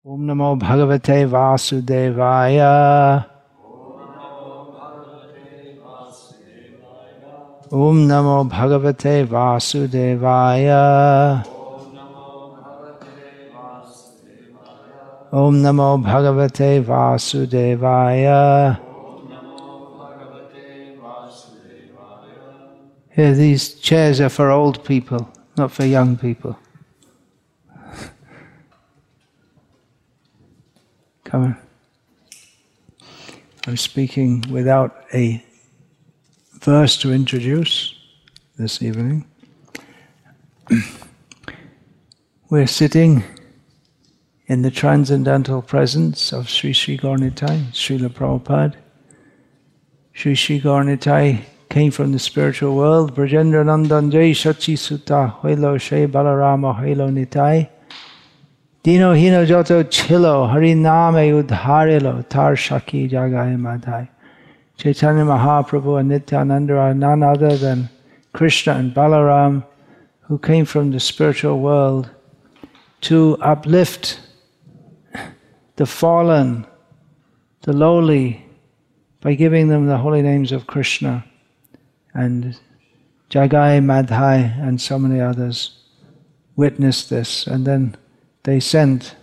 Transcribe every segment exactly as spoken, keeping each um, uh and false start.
Om Namo Bhagavate Vasudevaya. Om Namo Bhagavate Vasudevaya. Om Namo Bhagavate Vasudevaya. Here, these chairs are for old people, not for young people. Come on. I'm speaking without a verse to introduce this evening. We're sitting in the transcendental presence of Sri Sri Gaura Nitai, Srila Prabhupada. Sri Sri Gaura Nitai came from the spiritual world. Brajendra Nandan Jai Shachi Sutta Hoilo Shai Balarama Hoilo Nitai. Dino Hino Joto Chilo Hariname Udharilo Tar Shaki Jagai Madhai. Chaitanya Mahaprabhu and Nityananda are none other than Krishna and Balaram, who came from the spiritual world to uplift the fallen, the lowly, by giving them the holy names of Krishna and Jagai Madhai and so many others witnessed this, and then they sent,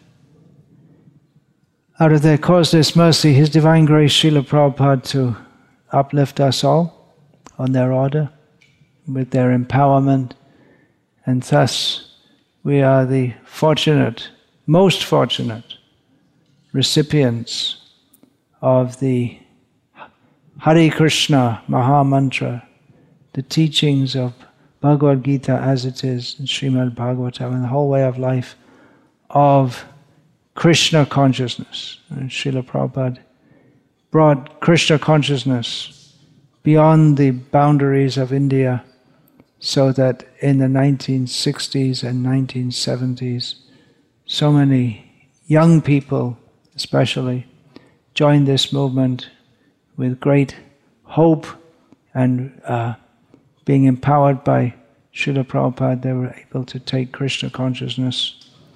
out of their causeless mercy, His Divine Grace Srila Prabhupada to uplift us all on their order, with their empowerment, and thus we are the fortunate, most fortunate recipients of the Hare Krishna Maha Mantra, the teachings of Bhagavad Gita as it is in Srimad Bhagavatam, and the whole way of life of Krishna consciousness. And Srila Prabhupada brought Krishna consciousness beyond the boundaries of India, so that in the nineteen sixties and nineteen seventies, so many young people especially joined this movement with great hope, and uh, being empowered by Srila Prabhupada, they were able to take Krishna consciousness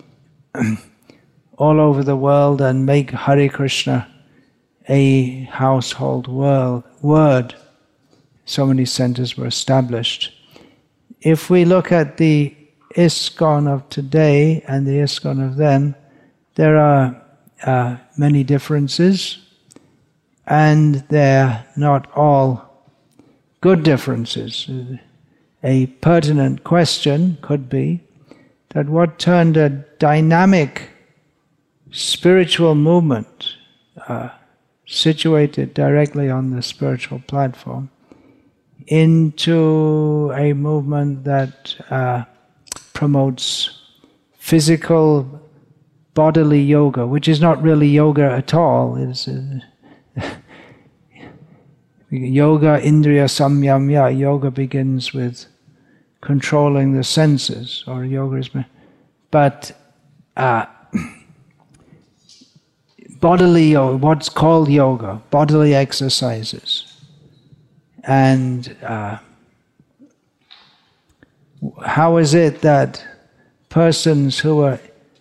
all over the world and make Hare Krishna a household world, word. So many centers were established. If we look at the ISKCON of today and the ISKCON of then, there are uh, many differences, and they're not all good differences. A pertinent question could be that what turned a dynamic spiritual movement uh, situated directly on the spiritual platform into a movement that uh, promotes physical bodily yoga, which is not really yoga at all. It's uh, yoga indriya samyamya. Yoga begins with controlling the senses, or yoga is, but uh, bodily yoga, what's called yoga, bodily exercises. And uh, how is it that persons who are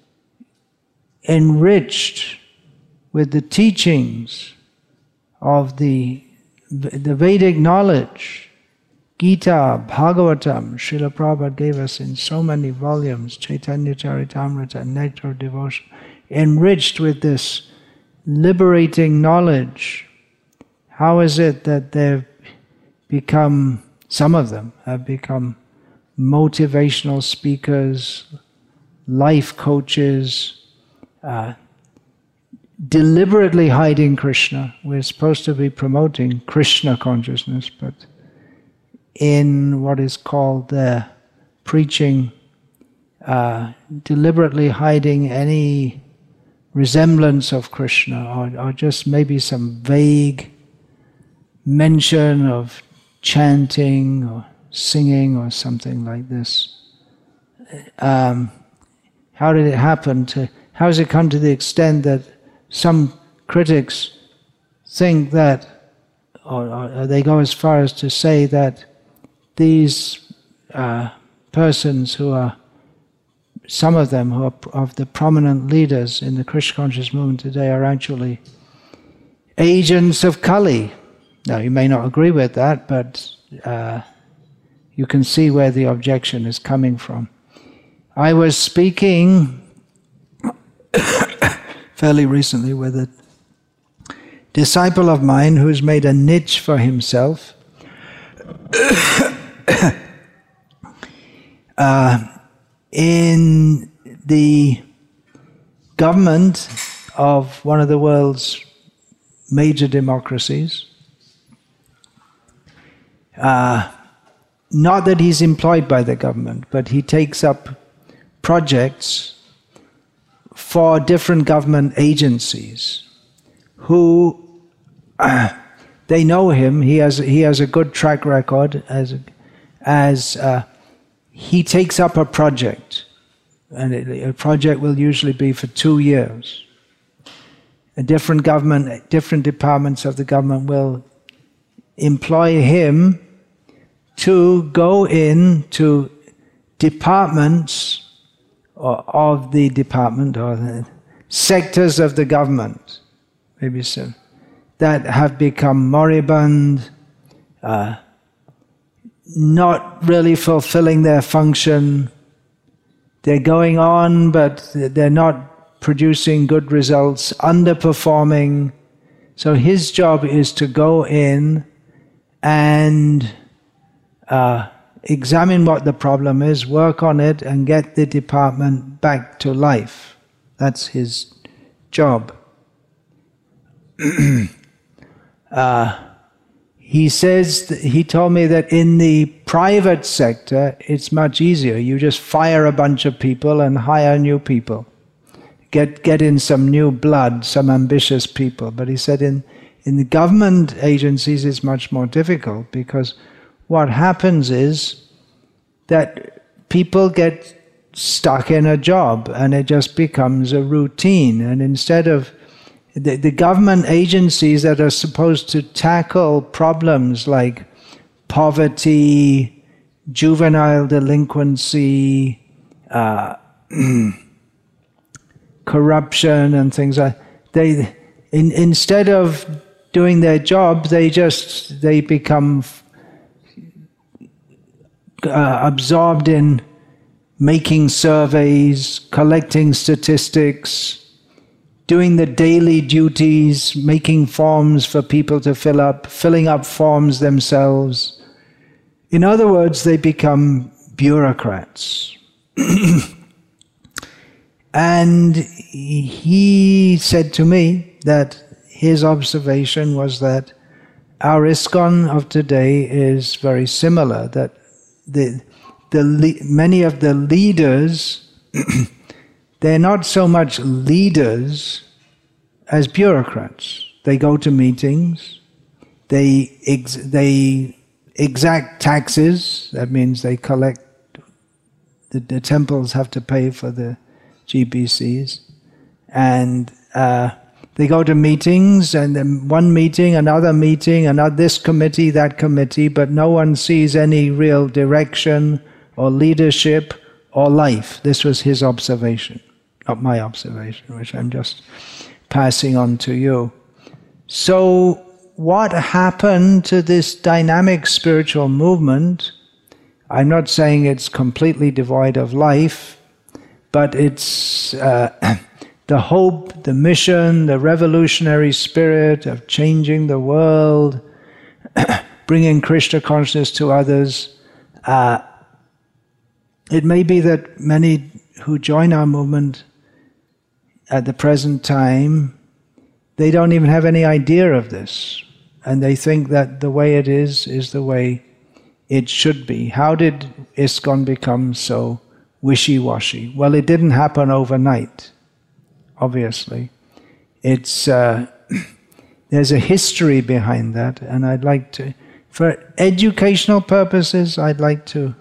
enriched with the teachings of the, the Vedic knowledge, Gita, Bhagavatam, Srila Prabhupada gave us in so many volumes, Chaitanya Charitamrita, Nectar of Devotion, enriched with this liberating knowledge, how is it that they've become, some of them have become motivational speakers, life coaches, uh, deliberately hiding Krishna? We're supposed to be promoting Krishna consciousness, but in what is called the preaching, uh, deliberately hiding any resemblance of Krishna, or, or just maybe some vague mention of chanting or singing or something like this. Um, how did it happen to, how has it come to the extent that some critics think that, or, or they go as far as to say that these uh, persons who are some of them who are of the prominent leaders in the Krishna conscious movement today are actually agents of Kali. Now, you may not agree with that, but uh, you can see where the objection is coming from. I was speaking fairly recently with a disciple of mine who's made a niche for himself uh, in the government of one of the world's major democracies. Uh, not that he's employed by the government, but he takes up projects for different government agencies who, uh, they know him, he has, he has a good track record as, as uh, he takes up a project, and it, a project will usually be for two years. A different government, different departments of the government will employ him to go in to departments of the department or the sectors of the government, maybe so, that have become moribund, uh, not really fulfilling their function. They're going on, but they're not producing good results, underperforming. So his job is to go in and uh, examine what the problem is, work on it, and get the department back to life. That's his job. uh, he says, that, he told me that in the private sector, it's much easier. You just fire a bunch of people and hire new people. Get, get in some new blood, some ambitious people. But he said in, in the government agencies it's much more difficult, because what happens is that people get stuck in a job and it just becomes a routine. And instead of the, the government agencies that are supposed to tackle problems like poverty, juvenile delinquency, uh, corruption and things like that, they, in, instead of doing their job, they just, they become uh, absorbed in making surveys, collecting statistics, doing the daily duties, making forms for people to fill up, filling up forms themselves. In other words, they become bureaucrats. And he said to me that his observation was that our ISKCON of today is very similar, that the, the many of the leaders, they're not so much leaders as bureaucrats. They go to meetings, they, ex they exact taxes, that means they collect, the, the temples have to pay for the G B Cs, and uh, they go to meetings, and then one meeting, another meeting, another this committee, that committee, but no one sees any real direction or leadership or life. This was his observation, not my observation, which I'm just passing on to you. So what happened to this dynamic spiritual movement? I'm not saying it's completely devoid of life, but it's uh, the hope, the mission, the revolutionary spirit of changing the world, bringing Krishna consciousness to others. Uh, it may be that many who join our movement at the present time, they don't even have any idea of this, and they think that the way it is, is the way it should be. How did ISKCON become so wishy-washy? Well, it didn't happen overnight, obviously. It's uh, there's a history behind that, and I'd like to, for educational purposes, I'd like to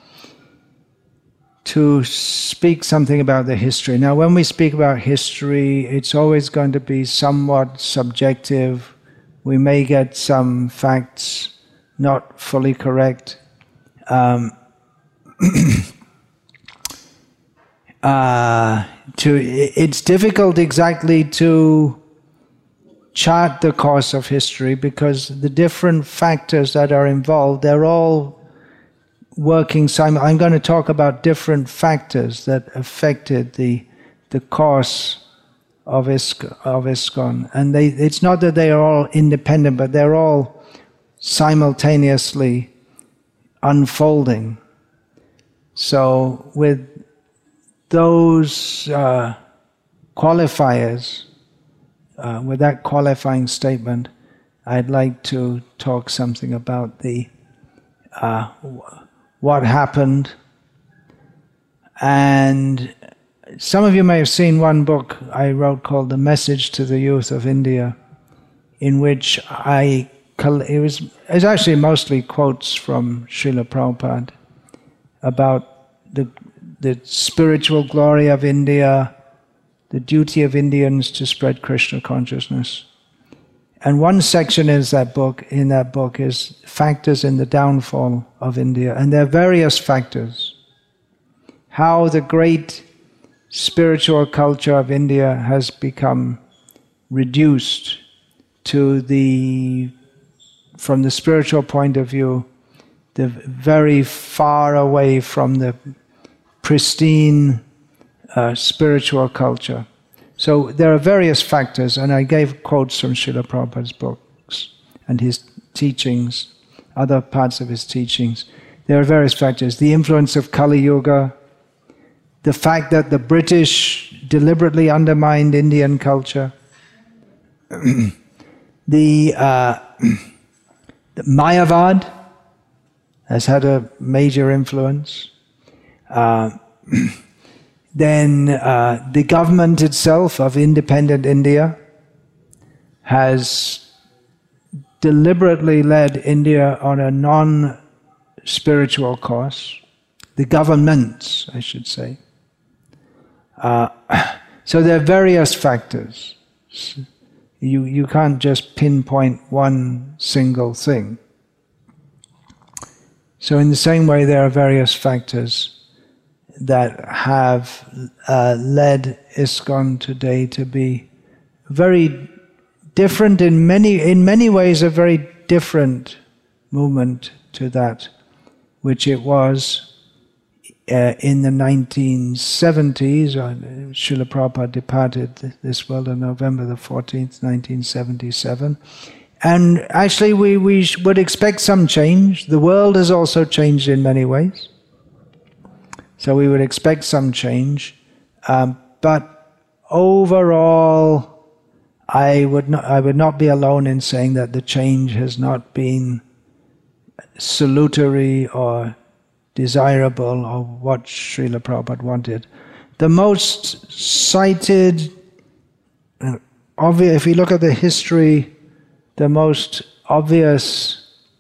to speak something about the history. Now, when we speak about history, it's always going to be somewhat subjective. We may get some facts not fully correct. Um, uh, to it's difficult exactly to chart the course of history, because the different factors that are involved, they're all working simultaneously. I'm going to talk about different factors that affected the the course of ISKCON, of ISKCON. And they, it's not that they are all independent, but they're all simultaneously unfolding. So with those uh, qualifiers, uh, with that qualifying statement, I'd like to talk something about the uh, what happened. And some of you may have seen one book I wrote called The Message to the Youth of India, in which I, it was, it was actually mostly quotes from Srila Prabhupada about the, the spiritual glory of India, the duty of Indians to spread Krishna consciousness. And one section is that book, in that book is factors in the downfall of India. And there are various factors. How the great spiritual culture of India has become reduced to the, from the spiritual point of view, the very far away from the pristine uh, spiritual culture. So there are various factors, and I gave quotes from Srila Prabhupada's books and his teachings, other parts of his teachings. There are various factors. The influence of Kali Yuga, the fact that the British deliberately undermined Indian culture, the, uh, the Mayavad has had a major influence. Uh, then uh, the government itself of independent India has deliberately led India on a non-spiritual course. The governments, I should say. Uh, so there are various factors. You, you can't just pinpoint one single thing. So in the same way, there are various factors that have uh, led ISKCON today to be very different in many, in many ways, a very different movement to that which it was Uh, in the nineteen seventies, uh, Srila Prabhupada departed this world on November the fourteenth, nineteen seventy-seven. And actually we, we would expect some change. The world has also changed in many ways. So we would expect some change. Um, but overall, I would not, I would not be alone in saying that the change has not been salutary or desirable, or what Srila Prabhupada wanted. The most cited, uh, obvious, if you look at the history, the most obvious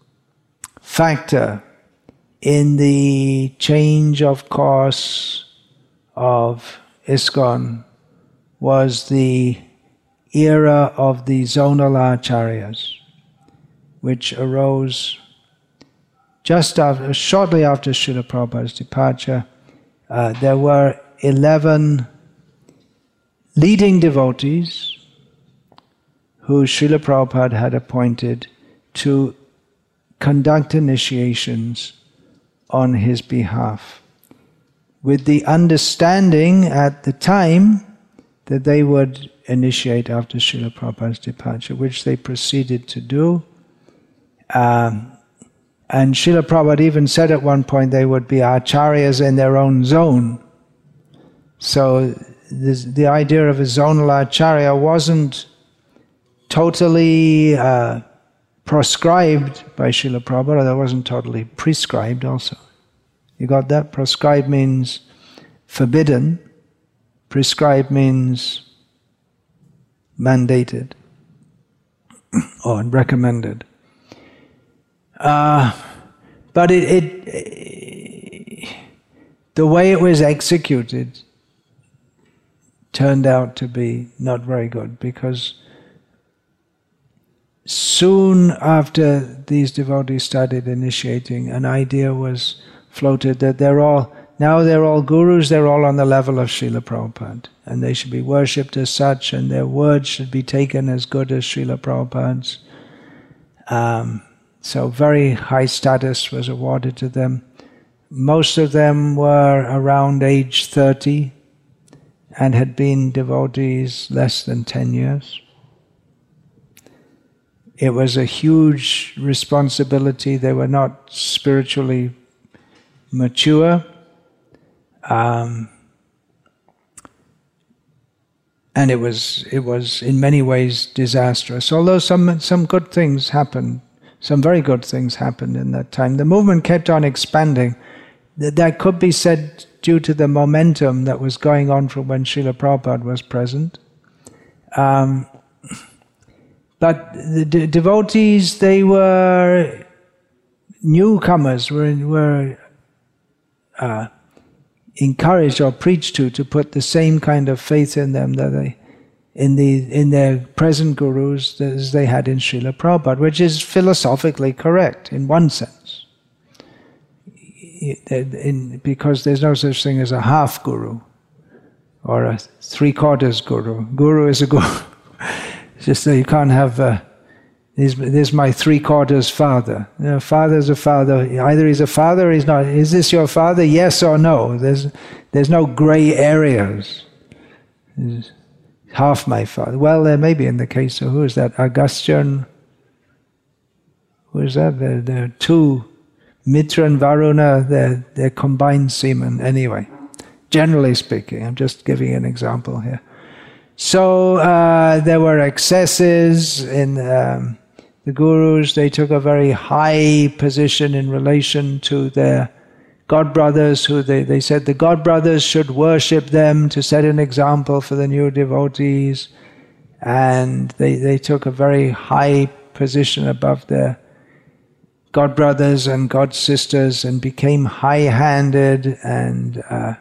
factor in the change of course of ISKCON was the era of the zonal acharyas, which arose just after, shortly after Srila Prabhupada's departure. Uh, there were eleven leading devotees who Srila Prabhupada had appointed to conduct initiations on his behalf, with the understanding at the time that they would initiate after Srila Prabhupada's departure, which they proceeded to do. Um, And Srila Prabhupada even said at one point they would be acharyas in their own zone. So this, the idea of a zonal acharya wasn't totally uh, proscribed by Srila Prabhupada, that wasn't totally prescribed also. You got that? Proscribed means forbidden. Prescribed means mandated or recommended. Uh, but it, it, it, the way it was executed turned out to be not very good, because soon after these devotees started initiating, an idea was floated that they're all, now they're all gurus, they're all on the level of Srila Prabhupada. And they should be worshipped as such, and their words should be taken as good as Srila Prabhupada's. Um, so very high status was awarded to them. Most of them were around age thirty and had been devotees less than ten years. It was a huge responsibility. They were not spiritually mature. Um, and it was it was in many ways disastrous. Although some some good things happened, some very good things happened in that time. The movement kept on expanding. That could be said due to the momentum that was going on from when Srila Prabhupada was present. Um, but the de- devotees, they were newcomers, were, were uh, encouraged or preached to to put the same kind of faith in them that they, in the in their present gurus as they had in Srila Prabhupada, which is philosophically correct in one sense. In, because there's no such thing as a half guru or a three quarters guru. Guru is a guru. It's just that you can't have. Uh, this, this is my three quarters father. You know, father's a father. Either he's a father or he's not. Is this your father? Yes or no. There's there's no grey areas. It's half my father. Well, there may be in the case of who is that? Agastya. Who is that? There, there are two. Mitra and Varuna, they're, they're combined semen anyway, generally speaking. I'm just giving an example here. So uh, there were excesses in um, the gurus. They took a very high position in relation to their god brothers, who they, they said the god brothers should worship them to set an example for the new devotees. And they, they took a very high position above their god brothers and god sisters, and became high-handed, and uh,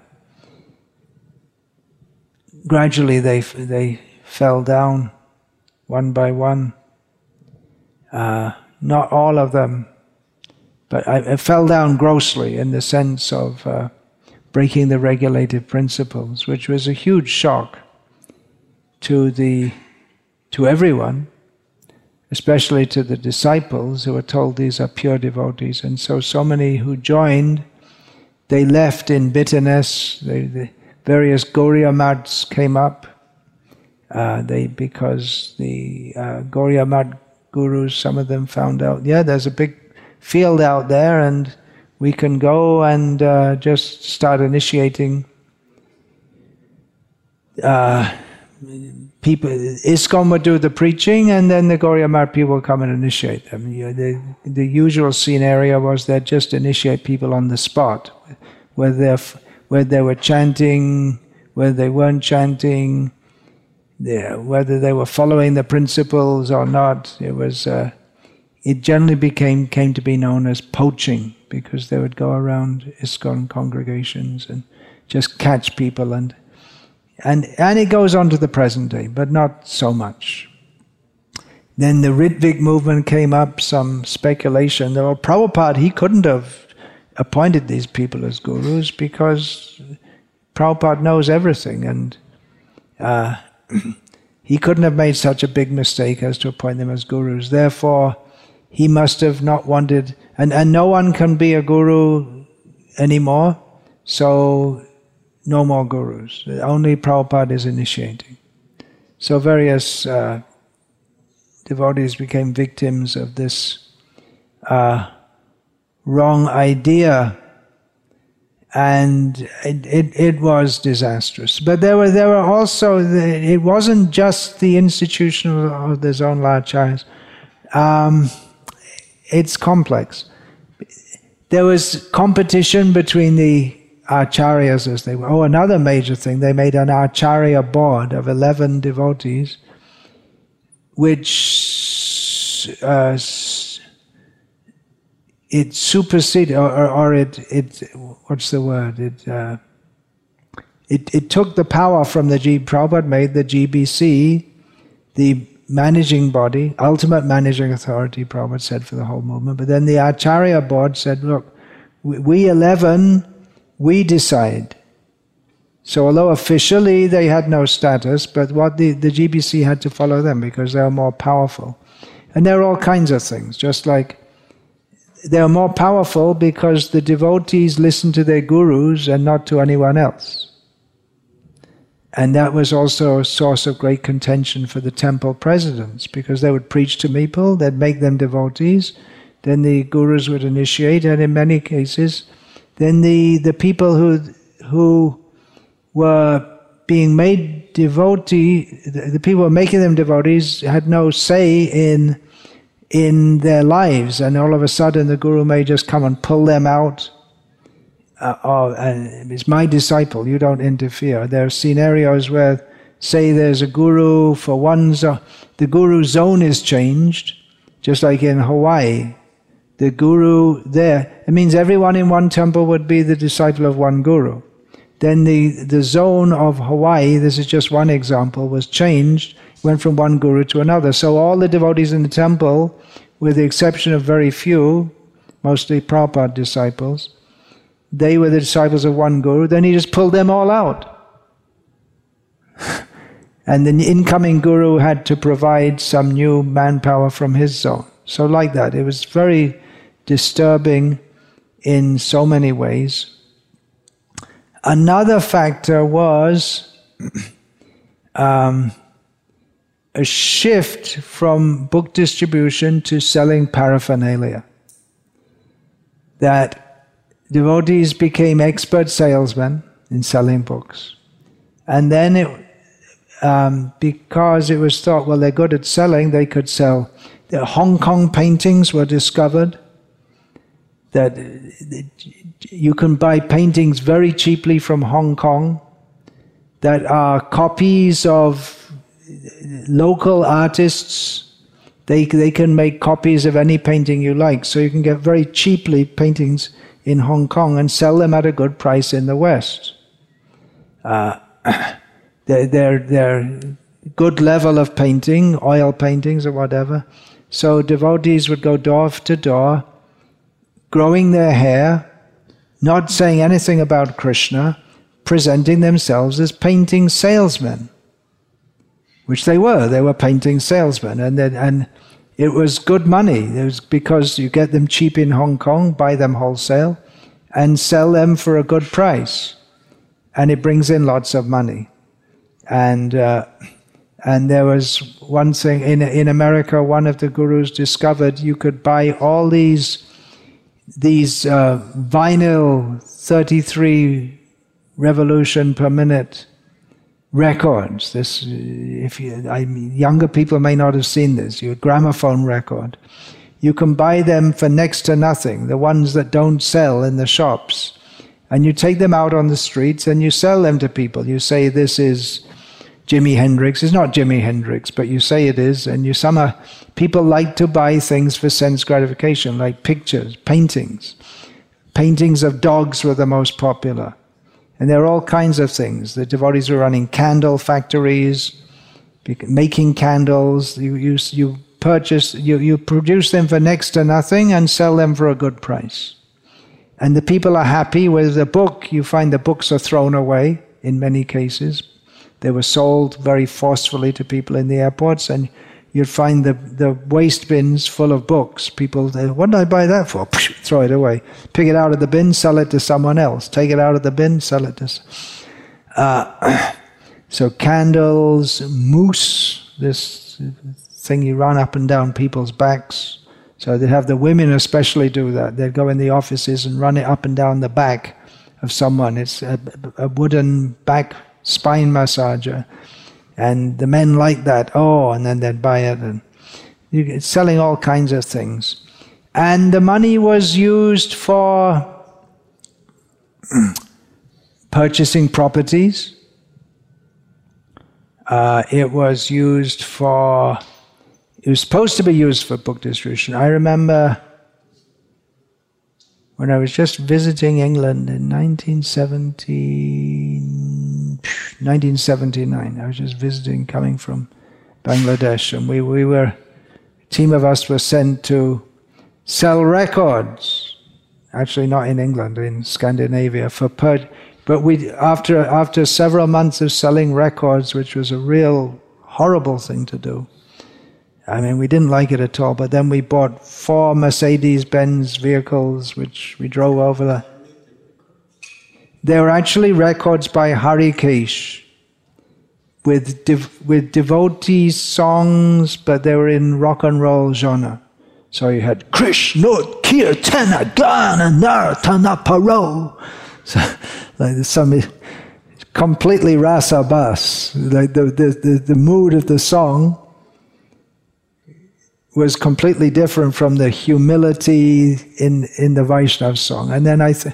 gradually they they fell down one by one. Uh, not all of them, but I, I fell down grossly in the sense of uh, breaking the regulative principles, which was a huge shock to the to everyone. Especially to the disciples who were told these are pure devotees. And so, so many who joined, they left in bitterness. They, the various Gauriya Maths came up uh, they, because the uh, Gauriya Math gurus, some of them found out, yeah, there's a big field out there and we can go and uh, just start initiating uh, people. ISKCON would do the preaching, and then the Gauriya Math people would come and initiate them. You know, the, the usual scenario was they'd just initiate people on the spot, whether they're, whether they were chanting, whether they weren't chanting, yeah, whether they were following the principles or not. It was. Uh, it generally became came to be known as poaching, because they would go around ISKCON congregations and just catch people and. And, and it goes on to the present day, but not so much. Then the Ritvik movement came up, some speculation. Well, Prabhupada, he couldn't have appointed these people as gurus because Prabhupada knows everything, and uh, he couldn't have made such a big mistake as to appoint them as gurus. Therefore, he must have not wanted, and, and no one can be a guru anymore, so no more gurus. Only Prabhupada is initiating. So various uh, devotees became victims of this uh, wrong idea, and it, it, it was disastrous. But there were there were also, it wasn't just the institution of the Zonla Acharyas. Um, it's complex. There was competition between the acharyas as they were. Oh, another major thing, they made an acharya board of eleven devotees, which uh, it superseded, or, or, or it, it, what's the word, it, uh, it, it took the power from the G, Prabhupada made the G B C, the managing body, ultimate managing authority, Prabhupada said, for the whole movement. But then the acharya board said, look, we, we eleven, we decide. So although officially they had no status, but what the, the G B C had to follow them because they were more powerful. And there are all kinds of things, just like they are more powerful because the devotees listen to their gurus and not to anyone else. And that was also a source of great contention for the temple presidents, because they would preach to people, they'd make them devotees, then the gurus would initiate, and in many cases, then the, the people who who were being made devotee, the, the people who were making them devotees had no say in in their lives, and all of a sudden the guru may just come and pull them out. Uh, or, and it's my disciple, you don't interfere. There are scenarios where, say there's a guru for one zone, the guru zone is changed, just like in Hawaii. The guru there, it means everyone in one temple would be the disciple of one guru. Then the, the zone of Hawaii, this is just one example, was changed, went from one guru to another. So all the devotees in the temple, with the exception of very few, mostly Prabhupada disciples, they were the disciples of one guru. Then he just pulled them all out. And the incoming guru had to provide some new manpower from his zone. So like that, it was very disturbing in so many ways. Another factor was um, a shift from book distribution to selling paraphernalia. That devotees became expert salesmen in selling books. And then it, um, because it was thought, well, they're good at selling, they could sell. The Hong Kong paintings were discovered, that you can buy paintings very cheaply from Hong Kong that are copies of local artists. They, they can make copies of any painting you like, so you can get very cheaply paintings in Hong Kong and sell them at a good price in the West. Uh, they're, they're, they're good level of painting, oil paintings or whatever. So devotees would go door to door, growing their hair, not saying anything about Krishna, presenting themselves as painting salesmen, which they were. They were painting salesmen, and then, and it was good money. It was because you get them cheap in Hong Kong, buy them wholesale, and sell them for a good price, and it brings in lots of money. And uh, and there was one thing in in America. One of the gurus discovered you could buy all these these uh, vinyl thirty-three revolution per minute records. This, if you, I mean, younger people may not have seen this. Your gramophone record. You can buy them for next to nothing. The ones that don't sell in the shops, and you take them out on the streets and you sell them to people. You say this is Jimi Hendrix. It's not Jimi Hendrix, but you say it is, and you somehow people like to buy things for sense gratification, like pictures, paintings. Paintings of dogs were the most popular. And there are all kinds of things. The devotees were running candle factories, making candles. You, you, you purchase, you, you produce them for next to nothing and sell them for a good price. And the people are happy with the book. You find the books are thrown away in many cases. They were sold very forcefully to people in the airports, and you'd find the, the waste bins full of books. People, they, what did I buy that for? Throw it away. Pick it out of the bin, sell it to someone else. Take it out of the bin, sell it to... Uh, so candles, mousse, this thing you run up and down people's backs. So they'd have the women especially do that. They'd go in the offices and run it up and down the back of someone. It's a, a wooden back spine massager. And the men like that. Oh, and then they'd buy it. And it's selling all kinds of things. And the money was used for purchasing properties. Uh, it was used for, it was supposed to be used for book distribution. I remember when I was just visiting England in nineteen seventy-nine, I was just visiting, coming from Bangladesh, and we, we were, a team of us were sent to sell records. actually not in England, in Scandinavia, for pur- but we after after several months of selling records, which was a real horrible thing to do. I mean, we didn't like it at all, but then we bought four Mercedes-Benz vehicles, which we drove over the... They were actually records by Harikesh, with dev- with devotee songs, but they were in rock and roll genre. So you had Krishna, Kirtana, Gana, Nartana, Paro. So, like some completely rasa bas. Like the, the, the, the mood of the song was completely different from the humility in, in the Vaishnav song. And then I th-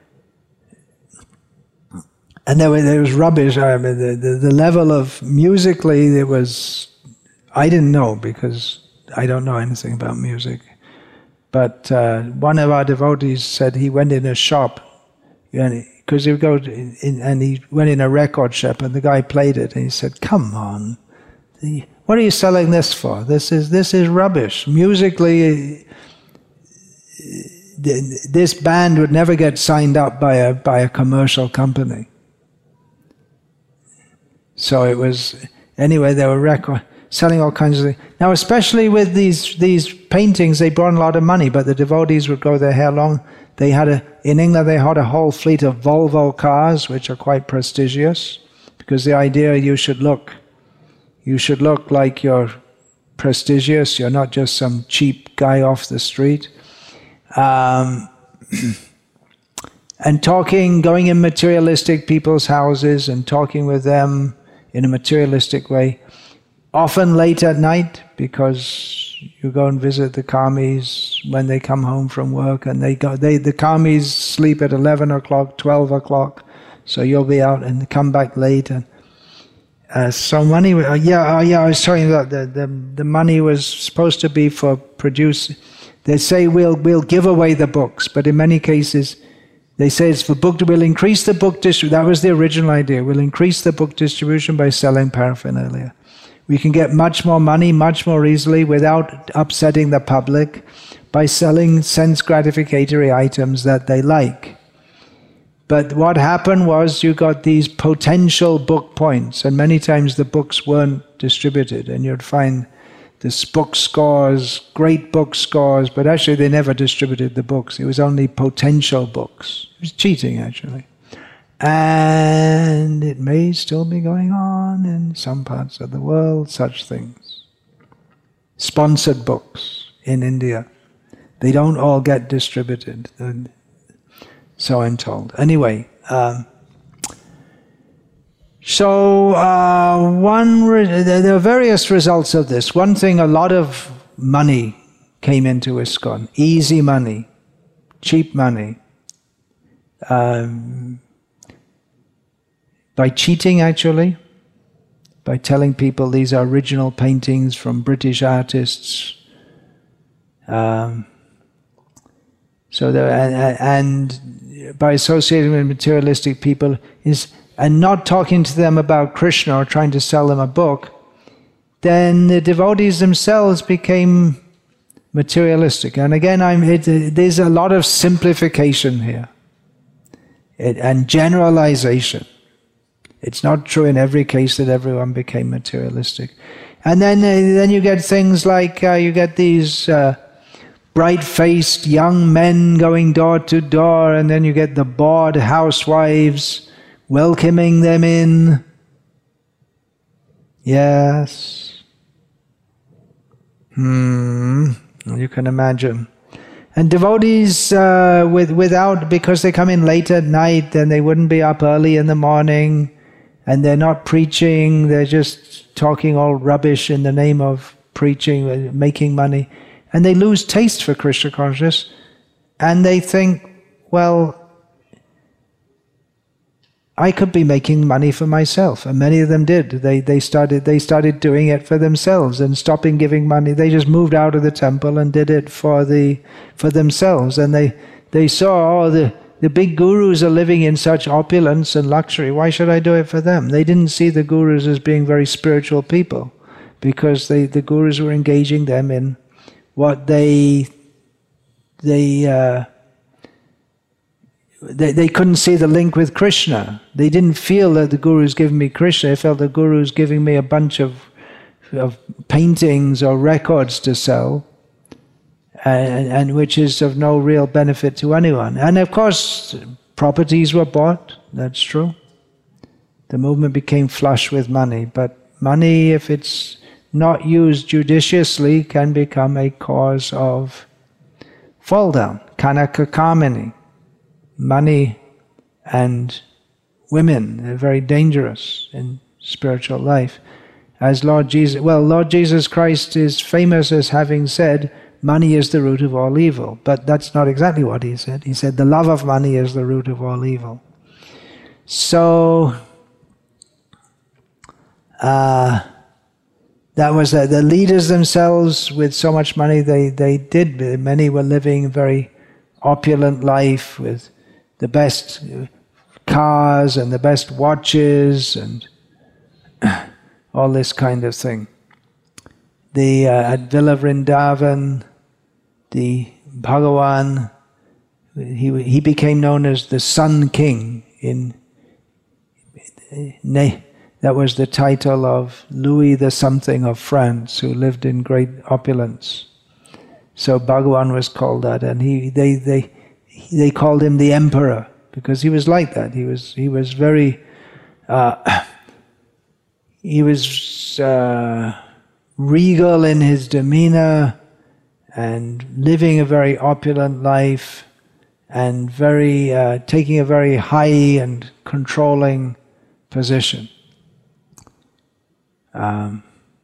and there was, there was rubbish. I mean, the, the, the level of musically, it was, I didn't know because I don't know anything about music. But uh, one of our devotees said he went in a shop, because he would go in, and he went in a record shop, and the guy played it, and he said, "Come on, the, what are you selling this for? This is this is rubbish. Musically, this band would never get signed up by a by a commercial company." So it was anyway. They were record. Selling all kinds of things. Now, especially with these these paintings, they brought a lot of money, but the devotees would grow their hair long. They had a in England they had a whole fleet of Volvo cars, which are quite prestigious, because the idea you should look, you should look like you're prestigious. You're not just some cheap guy off the street. Um, and talking, going in materialistic people's houses and talking with them in a materialistic way. Often late at night, because you go and visit the karmis when they come home from work, and they go. They the karmis sleep at eleven o'clock, twelve o'clock, so you'll be out and come back late. And uh, so money. Uh, yeah, uh, yeah. I was talking about the, the the money was supposed to be for produce. They say we'll we'll give away the books, but in many cases, they say it's for book. We'll increase the book distribution. That was the original idea. We'll increase the book distribution by selling paraphernalia. We can get much more money, much more easily, without upsetting the public, by selling sense gratificatory items that they like. But what happened was you got these potential book points, and many times the books weren't distributed, and you'd find this book scores, great book scores, but actually they never distributed the books. It was only potential books. It was cheating, actually. And it may still be going on in some parts of the world, such things. Sponsored books in India. They don't all get distributed, so I'm told. Anyway, um, so uh, one re- there are various results of this. One thing, a lot of money came into ISKCON. Easy money, cheap money. Um, By cheating, actually, by telling people these are original paintings from British artists. Um, so there, and, and by associating with materialistic people is, and not talking to them about Krishna or trying to sell them a book, then the devotees themselves became materialistic. And again, I'm, it, there's a lot of simplification here, it, and generalization. It's not true in every case that everyone became materialistic. And then uh, then you get things like, uh, you get these uh, bright-faced young men going door to door, and then you get the bored housewives welcoming them in. Yes. Hmm. You can imagine. And devotees, uh, with without, because they come in late at night, then they wouldn't be up early in the morning, and they're not preaching, they're just talking all rubbish in the name of preaching, making money. And they lose taste for Krishna consciousness, and they think, well, I could be making money for myself. And many of them did. They they started they started doing it for themselves and stopping giving money. They just moved out of the temple and did it for the for themselves. And they, they saw, oh, the The big gurus are living in such opulence and luxury. Why should I do it for them? They didn't see the gurus as being very spiritual people, because they, the gurus were engaging them in what they they uh, they, they couldn't see the link with Krishna. They didn't feel that the Guru's giving me Krishna. They felt the Guru's giving me a bunch of, of paintings or records to sell, and, and which is of no real benefit to anyone. And of course, properties were bought, that's true. The movement became flush with money, but money, if it's not used judiciously, can become a cause of fall down. Kanaka Kamini. Money and women are very dangerous in spiritual life. As Lord Jesus, well, Lord Jesus Christ is famous as having said, money is the root of all evil. But that's not exactly what he said. He said, the love of money is the root of all evil. So, uh, that was uh, the leaders themselves with so much money they, they did. Many were living a very opulent life with the best cars and the best watches and all this kind of thing. The uh, at Villa Vrindavan, the Bhagavan, he he became known as the Sun King. In that was the title of Louis the something of France, who lived in great opulence. So Bhagavan was called that, and he they they. They called him the emperor because he was like that. He was he was very uh, he was uh, regal in his demeanor and living a very opulent life and very uh, taking a very high and controlling position. Um,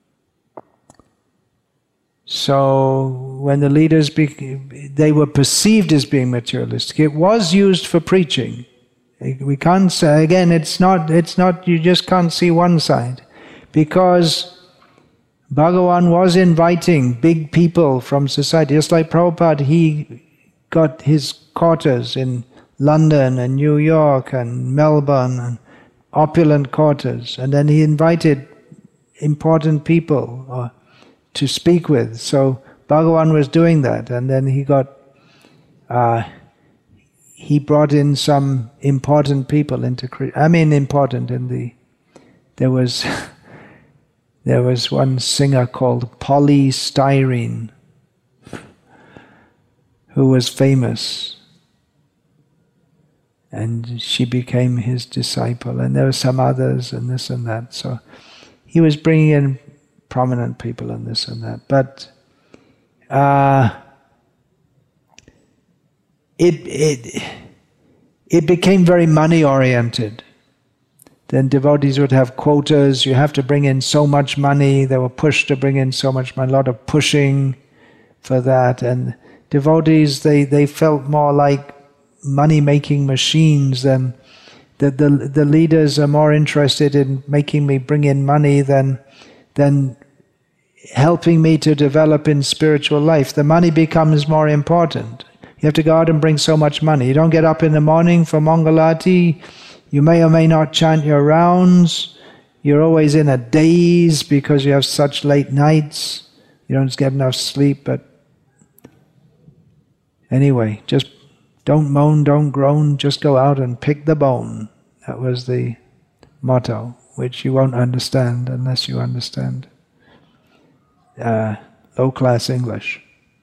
so when the leaders, be, they were perceived as being materialistic. It was used for preaching. We can't say, again, it's not, it's not, you just can't see one side. Because Bhagavan was inviting big people from society. Just like Prabhupada, he got his quarters in London and New York and Melbourne, and opulent quarters. And then he invited important people uh, to speak with. So Bhagavan was doing that, and then he got, uh, he brought in some important people into, I mean important in the, there was, there was one singer called Polly Styrene, who was famous, and she became his disciple, and there were some others, and this and that, so he was bringing in prominent people and this and that, but Uh, it, it, it became very money-oriented. Then devotees would have quotas, you have to bring in so much money, they were pushed to bring in so much money, a lot of pushing for that, and devotees, they, they felt more like money-making machines than, that the, the leaders are more interested in making me bring in money than, than helping me to develop in spiritual life. The money becomes more important. You have to go out and bring so much money. You don't get up in the morning for Mangalati. You may or may not chant your rounds. You're always in a daze because you have such late nights. You don't get enough sleep. But anyway, just don't moan, don't groan. Just go out and pick the bone. That was the motto, which you won't understand unless you understand Uh, low-class English.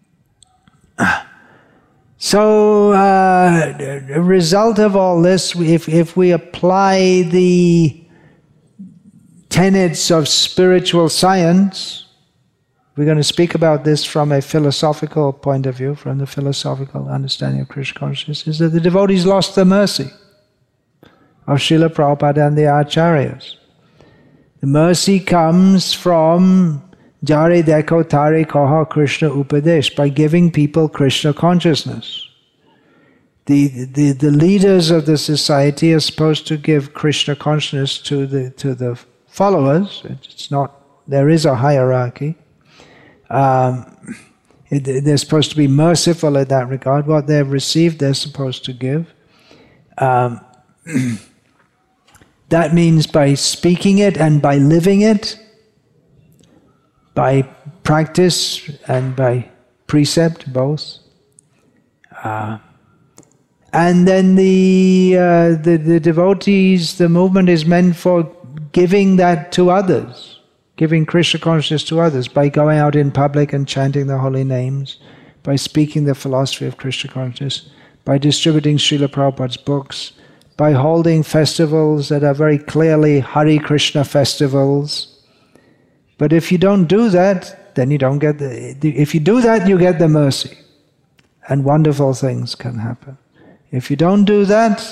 So, uh, the result of all this, if, if we apply the tenets of spiritual science, we're going to speak about this from a philosophical point of view, from the philosophical understanding of Krishna consciousness, is that the devotees lost the mercy of Srila Prabhupada and the Acharyas. The mercy comes from Jare Dekho Tare Kaha Krishna Upadesh, by giving people Krishna consciousness. The, the, the leaders of the society are supposed to give Krishna consciousness to the, to the followers. It's not, there is a hierarchy. Um, it, they're supposed to be merciful in that regard. What they've received, they're supposed to give. Um, that means by speaking it and by living it, by practice and by precept, both. Uh, And then the, uh, the the devotees, the movement is meant for giving that to others, giving Krishna consciousness to others by going out in public and chanting the holy names, by speaking the philosophy of Krishna consciousness, by distributing Srila Prabhupada's books, by holding festivals that are very clearly Hare Krishna festivals. But if you don't do that, then you don't get the... If you do that, you get the mercy. And wonderful things can happen. If you don't do that,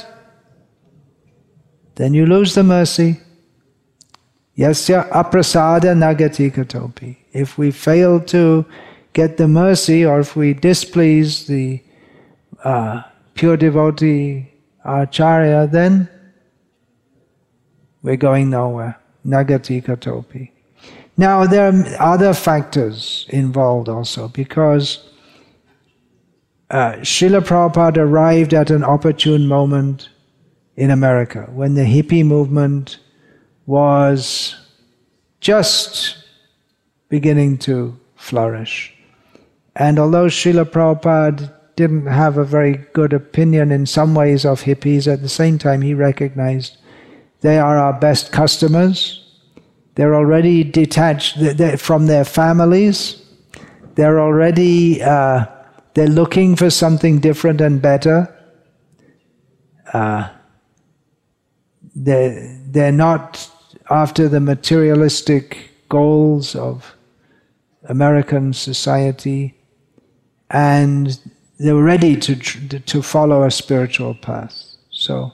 then you lose the mercy. Yasya aprasada nagati katopi. If we fail to get the mercy, or if we displease the uh, pure devotee acharya, then we're going nowhere. Nagati katopi. Now there are other factors involved also, because Uh, Srila Prabhupada arrived at an opportune moment in America when the hippie movement was just beginning to flourish. And although Srila Prabhupada didn't have a very good opinion in some ways of hippies, at the same time he recognized they are our best customers. They're already detached from their families. They're already... Uh, They're looking for something different and better. Uh, they're, they're not after the materialistic goals of American society, and they're ready to, to follow a spiritual path. So,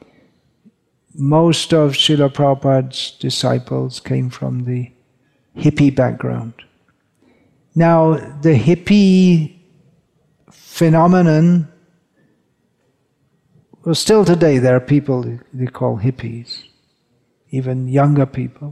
most of Srila Prabhupada's disciples came from the hippie background. Now, the hippie phenomenon, well, still today there are people they call hippies, even younger people.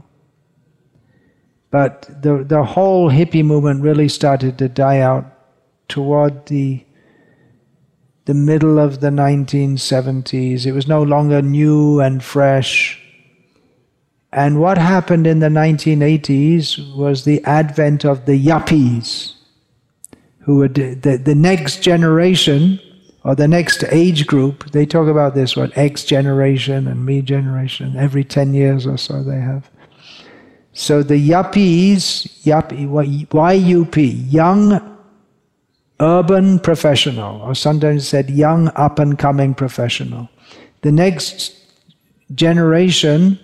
But the, the whole hippie movement really started to die out toward the, the middle of the nineteen seventies. It was no longer new and fresh. And what happened in the nineteen eighties was the advent of the yuppies, who were the, the next generation, or the next age group. They talk about this, what, X generation and me generation, every ten years or so they have. So the yuppies, yuppie, Y U P, young urban professional, or sometimes said young up-and-coming professional. The next generation,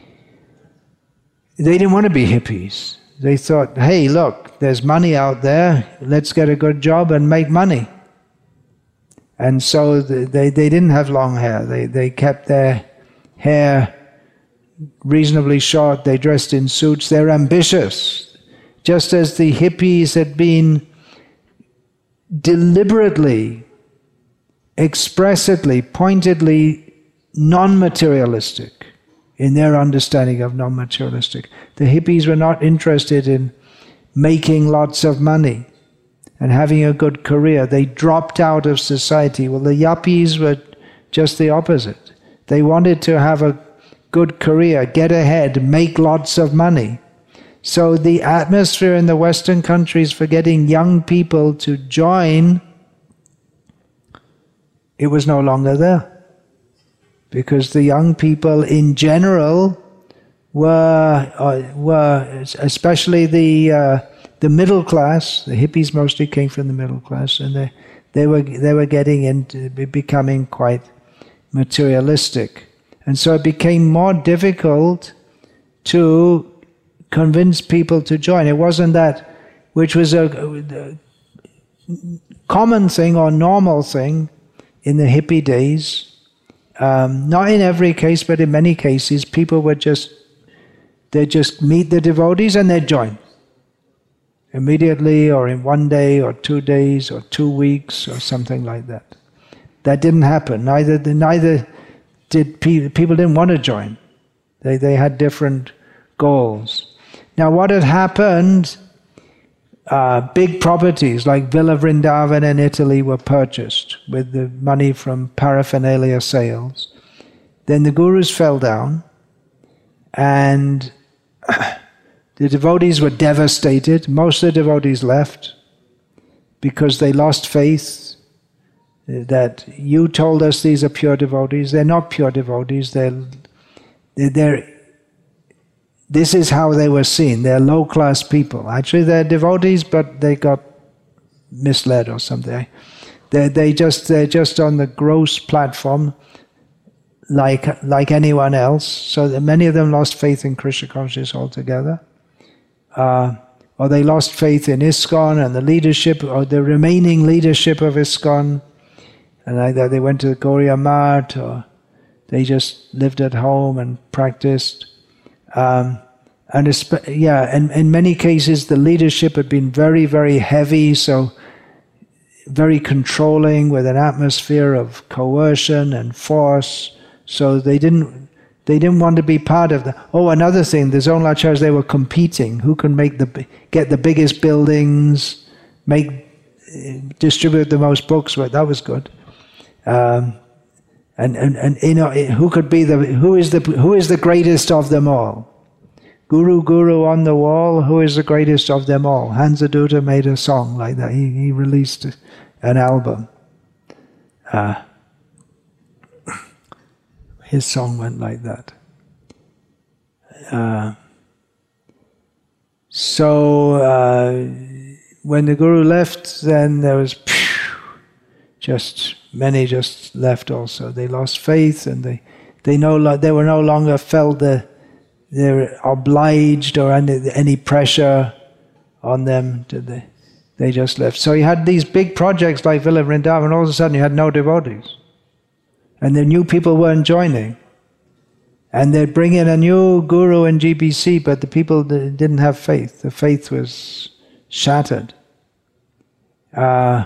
they didn't want to be hippies. They thought, hey, look, there's money out there, let's get a good job and make money. And so they, they didn't have long hair. They, they kept their hair reasonably short. They dressed in suits. They're ambitious. Just as the hippies had been deliberately, expressively, pointedly non-materialistic in their understanding of non-materialistic. The hippies were not interested in making lots of money and having a good career. They dropped out of society. Well, the yuppies were just the opposite. They wanted to have a good career, get ahead, make lots of money. So the atmosphere in the Western countries for getting young people to join, it was no longer there. Because the young people in general were, uh, were especially the uh, the middle class. The hippies mostly came from the middle class, and they they were they were getting into becoming quite materialistic, and so it became more difficult to convince people to join. It wasn't that, which was a, a common thing or normal thing in the hippie days. Um, not in every case, but in many cases, people would just, they'd just meet the devotees and they'd join. Immediately, or in one day, or two days, or two weeks, or something like that. That didn't happen. Neither, neither did pe- people didn't want to join. They, they had different goals. Now what had happened, uh, big properties like Villa Vrindavan in Italy were purchased with the money from paraphernalia sales. Then the gurus fell down, and the devotees were devastated. Most of the devotees left because they lost faith. that you told us these are pure devotees. They're not pure devotees. They're, they're, this is how they were seen. They're low-class people. Actually, they're devotees, but they got misled or something. They they just they're just on the gross platform, like like anyone else. So that many of them lost faith in Krishna consciousness altogether, uh, or they lost faith in ISKCON and the leadership, or the remaining leadership of ISKCON, and like that they went to the Gauriya Math, or they just lived at home and practiced. Um, and yeah, and in many cases the leadership had been very very heavy, so. Very controlling, with an atmosphere of coercion and force. So they didn't they didn't want to be part of the. Oh, another thing, the Zonlala Acharyas, they were competing. Who can make the get the biggest buildings, make distribute the most books? Well, that was good. Um, and, and and you know who could be the who is the who is the greatest of them all? Guru, Guru on the wall, who is the greatest of them all? Hansadutta made a song like that. He, he released an album. Uh, his song went like that. Uh, so uh, when the Guru left, then there was phew, just many just left also. They lost faith, and they they no they were no longer felt the. They're obliged or under any pressure on them. To the, they just left. So you had these big projects like Villa Vrindavan, and all of a sudden you had no devotees. And the new people weren't joining. And they'd bring in a new guru in G B C, but the people didn't have faith. The faith was shattered. Uh,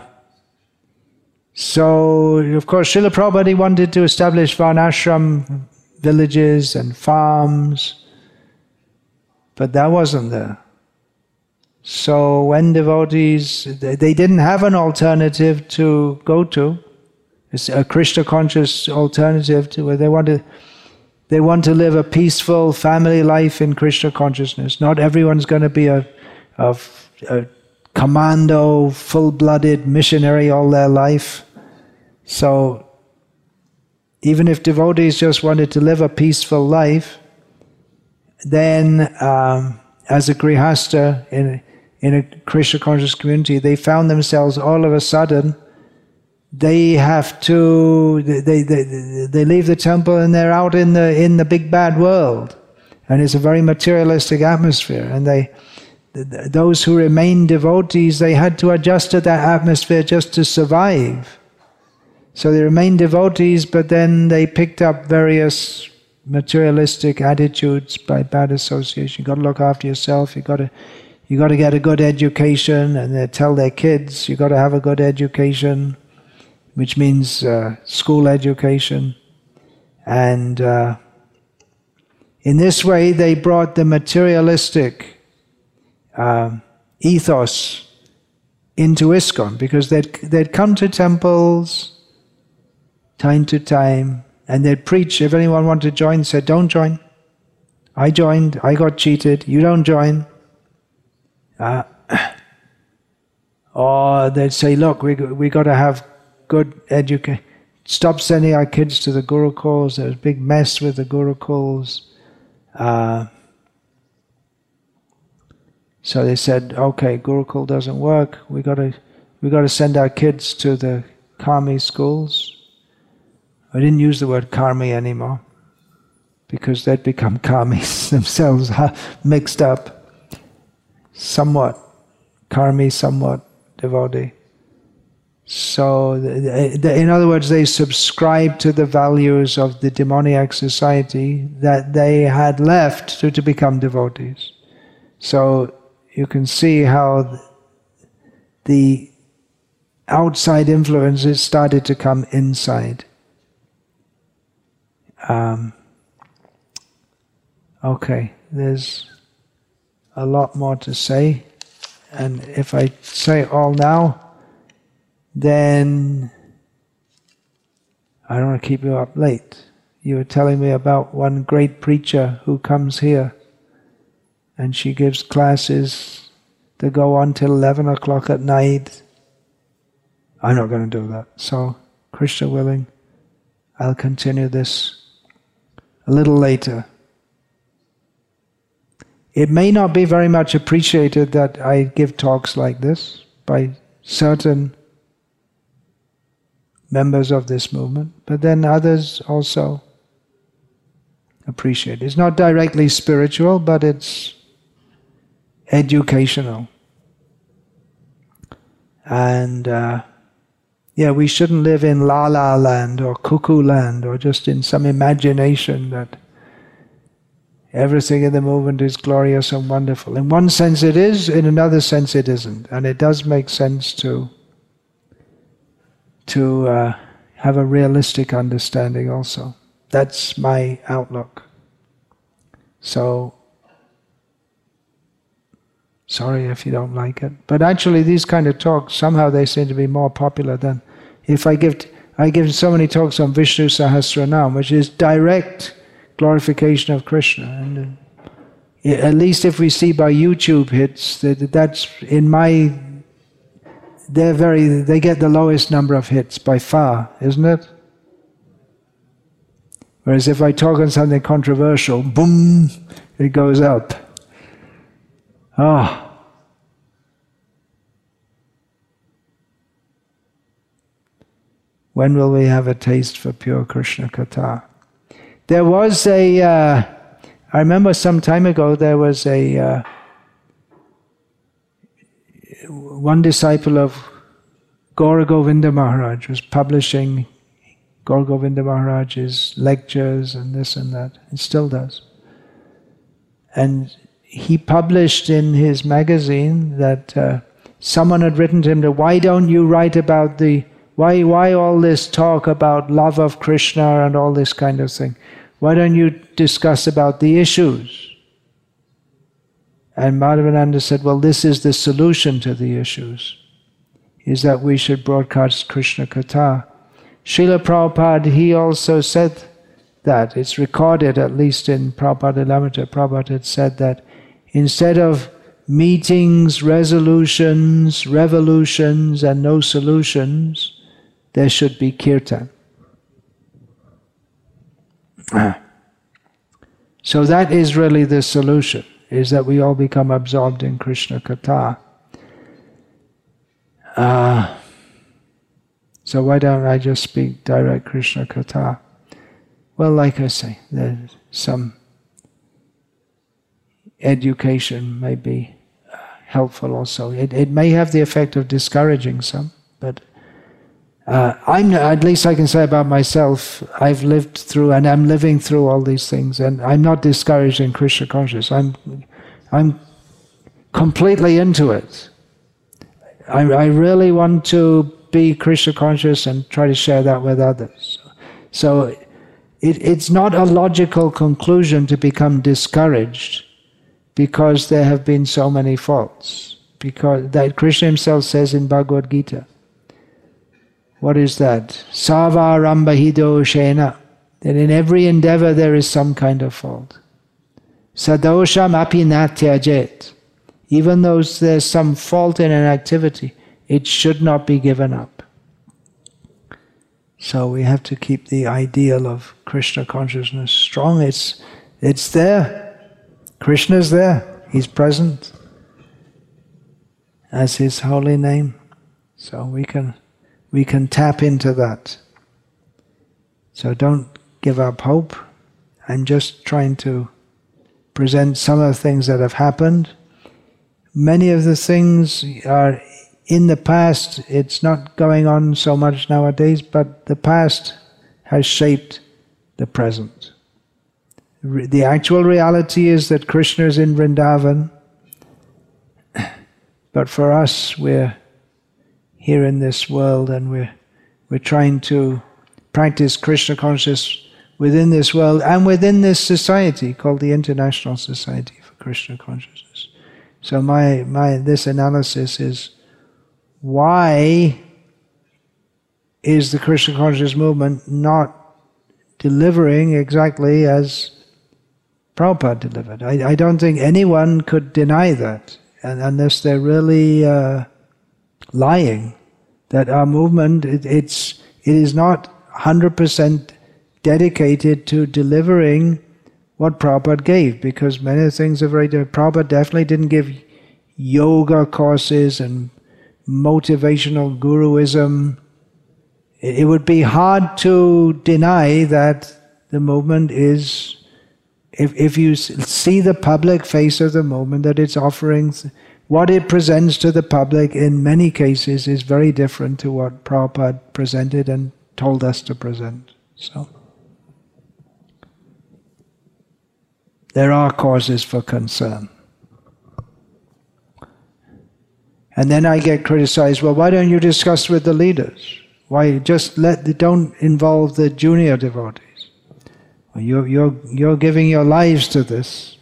so, of course, Srila Prabhupada, he wanted to establish varnashram villages and farms, but that wasn't there. So when devotees, they didn't have an alternative to go to, it's a Krishna conscious alternative to where they want to, they want to live a peaceful family life in Krishna consciousness. Not everyone's going to be a, a, a commando, full-blooded missionary all their life. So even if devotees just wanted to live a peaceful life, then um, as a grihasta in, in a Krishna conscious community, they found themselves all of a sudden, they have to, they, they, they leave the temple and they're out in the, in the big bad world. And it's a very materialistic atmosphere. And they, those who remain devotees, they had to adjust to that atmosphere just to survive. So they remained devotees, but then they picked up various materialistic attitudes by bad association. You've got to look after yourself, you've got to, you got to get a good education, and they tell their kids, you've got to have a good education, which means uh, school education. And uh, in this way they brought the materialistic uh, ethos into ISKCON, because they'd, they'd come to temples time to time, and they'd preach. If anyone wanted to join, they said, don't join. I joined, I got cheated, you don't join. Uh, or they'd say, look, we we got to have good education. Stop sending our kids to the Gurukuls. There was a big mess with the Gurukuls. Uh, so they said, okay, Gurukul doesn't work. We got to we got to send our kids to the Karmi schools. I didn't use the word karmi anymore, because they'd become karmis themselves, mixed up, somewhat karmi, somewhat devotee. So, the, the, in other words, they subscribed to the values of the demoniac society that they had left to, to become devotees. So you can see how the outside influences started to come inside. Um, okay, there's a lot more to say, and if I say all now, then I don't want to keep you up late. You were telling me about one great preacher who comes here, and she gives classes that go on till eleven o'clock at night. I'm not going to do that. So Krishna willing, I'll continue this a little later. It may not be very much appreciated that I give talks like this by certain members of this movement, but then others also appreciate it. It's not directly spiritual, but it's educational. And uh, yeah, we shouldn't live in la la land or cuckoo land or just in some imagination that everything in the movement is glorious and wonderful. In one sense it is, in another sense it isn't. And it does make sense to to uh, have a realistic understanding also. That's my outlook. So, sorry if you don't like it. But actually these kind of talks, somehow they seem to be more popular than if I give, I give so many talks on Vishnu Sahasranam, which is direct glorification of Krishna. And uh, at least if we see by YouTube hits, that that's in my, they're very, they get the lowest number of hits by far, isn't it? Whereas if I talk on something controversial, boom, it goes up. Ah. When will we have a taste for pure Krishna Katha? There was a, uh, I remember some time ago there was a, uh, one disciple of Gaura Govinda Maharaj was publishing Gaura Govinda Maharaj's lectures and this and that. It still does. And he published in his magazine that uh, someone had written to him that, why don't you write about the, why, why all this talk about love of Krishna and all this kind of thing? Why don't you discuss about the issues? And Madhavananda said, well, this is the solution to the issues, is that we should broadcast Krishna Katha. Srila Prabhupada, he also said that. It's recorded, at least in Prabhupada Lamata. Prabhupada had said that instead of meetings, resolutions, revolutions, and no solutions, there should be kirtan. So that is really the solution, is that we all become absorbed in Krishna Katha. Uh, so why don't I just speak direct Krishna Katha? Well, like I say, there's some education may be uh, helpful also. It, it may have the effect of discouraging some, but uh, I'm, at least I can say about myself, I've lived through and I'm living through all these things, and I'm not discouraged in Krishna consciousness. I'm, I'm completely into it. I, I really want to be Krishna conscious and try to share that with others. So it, it's not a logical conclusion to become discouraged because there have been so many faults. Because that Krishna himself says in Bhagavad Gita. What is that? Savarambha hidoshena. That in every endeavor there is some kind of fault. Sadosham api natyajet. Even though there's some fault in an activity, it should not be given up. So we have to keep the ideal of Krishna consciousness strong. It's, it's there. Krishna's there. He's present as His holy name. So we can, we can tap into that. So don't give up hope. I'm just trying to present some of the things that have happened. Many of the things are in the past. It's not going on so much nowadays, but the past has shaped the present. The actual reality is that Krishna is in Vrindavan, but for us, we're here in this world and we're, we're trying to practice Krishna consciousness within this world and within this society called the International Society for Krishna Consciousness. So my, my this analysis is, why is the Krishna consciousness movement not delivering exactly as Prabhupada delivered? I, I don't think anyone could deny that, and unless they're really uh, lying, that our movement, it, it's, it is not one hundred percent dedicated to delivering what Prabhupada gave, because many things are very different. Prabhupada definitely didn't give yoga courses and motivational guruism. It would be hard to deny that the movement is, if, if you see the public face of the movement, that its offerings, what it presents to the public in many cases is very different to what Prabhupada presented and told us to present. So there are causes for concern. And then I get criticized, well, why don't you discuss with the leaders? Why just let the, don't involve the junior devotees? Well, you're, you're, you're giving your lives to this.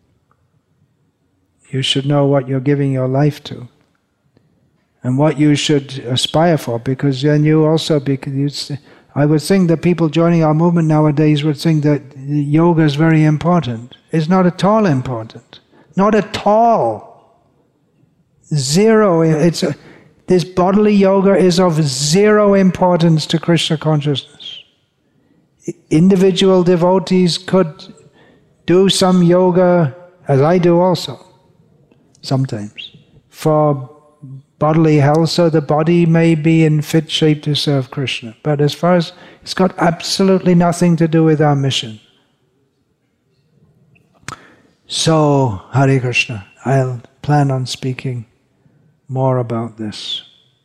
You should know what you're giving your life to and what you should aspire for, because then you also, because you, I would think that people joining our movement nowadays would think that yoga is very important. It's not at all important. Not at all. Zero. It's a, this bodily yoga is of zero importance to Krishna consciousness. Individual devotees could do some yoga, as I do also, sometimes, for bodily health, so the body may be in fit shape to serve Krishna. But as far as, it's got absolutely nothing to do with our mission. So, Hare Krishna, I'll plan on speaking more about this,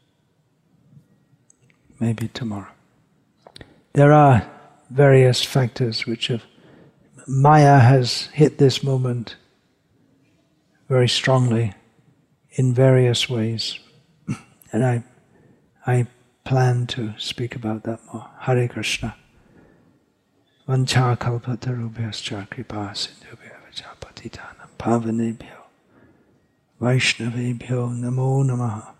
maybe tomorrow. There are various factors which have, Maya has hit this movement very strongly in various ways, and I, I plan to speak about that more. Hare Krishna. Vancha kalpatarubhyascha kripa sindhubhya vachapatitanam pavanebhyo Vaishnavebhyo namo namaha.